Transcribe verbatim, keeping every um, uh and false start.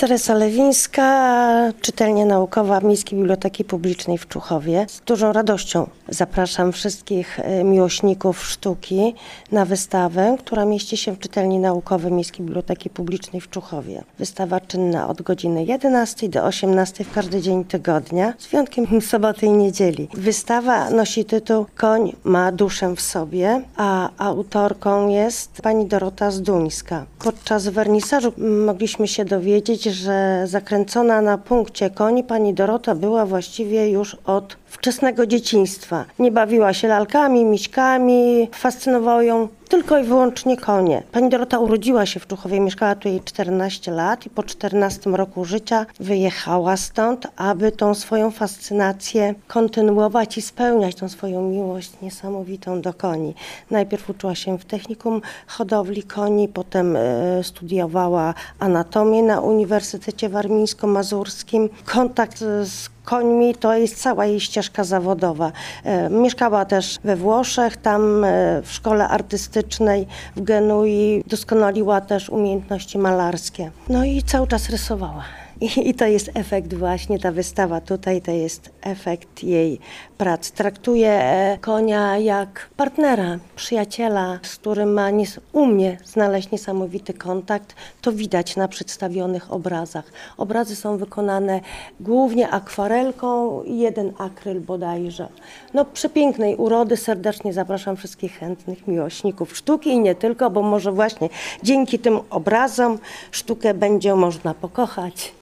Teresa Lewińska, czytelnia naukowa Miejskiej Biblioteki Publicznej w Czuchowie. Z dużą radością zapraszam wszystkich miłośników sztuki na wystawę, która mieści się w czytelni naukowej Miejskiej Biblioteki Publicznej w Czuchowie. Wystawa czynna od godziny jedenastej do osiemnastej w każdy dzień tygodnia, z wyjątkiem soboty i niedzieli. Wystawa nosi tytuł Koń ma duszę w sobie, a autorką jest pani Dorota Zduńska. Podczas wernisażu mogliśmy się dowiedzieć, że zakręcona na punkcie koni pani Dorota była właściwie już od wczesnego dzieciństwa. Nie bawiła się lalkami, miśkami, fascynowały ją tylko i wyłącznie konie. Pani Dorota urodziła się w Czuchowie, mieszkała tu jej czternaście lat i po czternastym roku życia wyjechała stąd, aby tą swoją fascynację kontynuować i spełniać tą swoją miłość niesamowitą do koni. Najpierw uczyła się w technikum hodowli koni, potem e, studiowała anatomię na Uniwersytecie Warmińsko-Mazurskim. Kontakt z końmi to jest cała jej ścieżka zawodowa. E, mieszkała też we Włoszech, tam e, w szkole artystycznej w Genui doskonaliła też umiejętności malarskie. No i cały czas rysowała. I, I to jest efekt właśnie, ta wystawa tutaj, to jest efekt jej prac. Traktuje e, konia jak partnera, przyjaciela, z którym ma nies- umie znaleźć niesamowity kontakt. To widać na przedstawionych obrazach. Obrazy są wykonane głównie akwarelką i jeden akryl bodajże. No przepięknej urody, serdecznie zapraszam wszystkich chętnych miłośników sztuki i nie tylko, bo może właśnie dzięki tym obrazom sztukę będzie można pokochać.